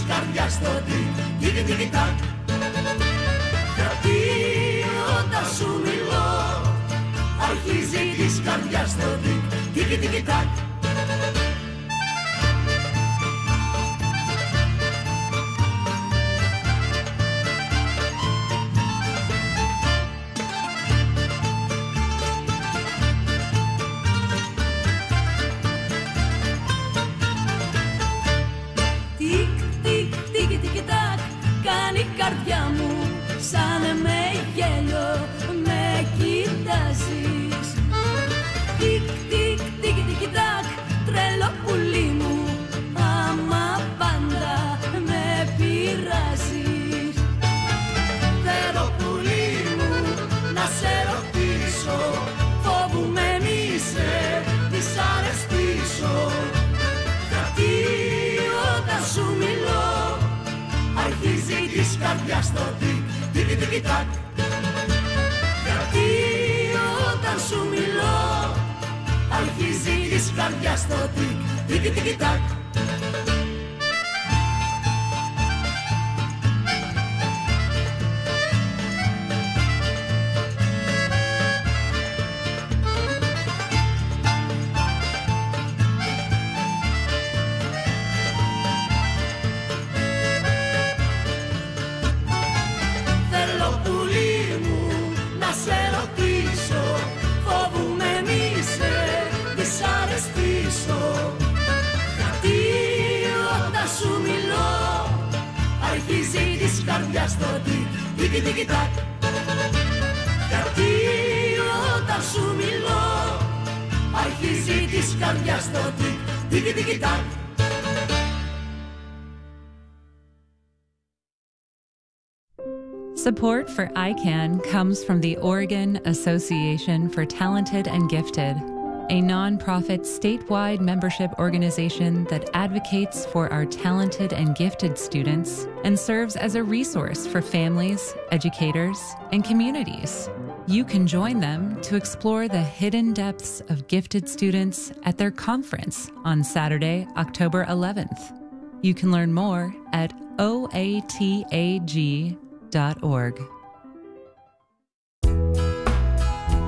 καρδιάς στο τικ-τικ-τικ-τακ. Γιατί όταν σου μιλώ αρχίζει της καρδιάς το τικ-τικ-τικ-τακ. Κάνει η καρδιά μου σαν με γέλιο, με κοιτάζεις. Τικ, τικ, τικ, τικ, τακ, τρελό πουλί μου, άμα πάντα με πειράζεις. Θέλω πουλί μου να σε ρωτήσω, φοβούμαι μη σε δυσαρεστήσω. Γιατί όταν σου μιλώ αρχίζει της καρδιάς το τικ-τικ-τικ-τακ. Γιατί όταν σου μιλώ αρχίζει της καρδιάς το τικ-τικ-τικ-τακ. Γιατί όταν σου μιλώ αρχίζει της καρδιάς το τικ-τικ-τικ-τακ. Γιατί όταν σου μιλώ αρχίζει της καρδιάς το τικ-τικ-τικ-τακ. Support for ICANN comes from the Oregon Association for Talented and Gifted, a nonprofit statewide membership organization that advocates for our talented and gifted students and serves as a resource for families, educators, and communities. You can join them to explore the hidden depths of gifted students at their conference on Saturday, October 11th. You can learn more at oatag.org.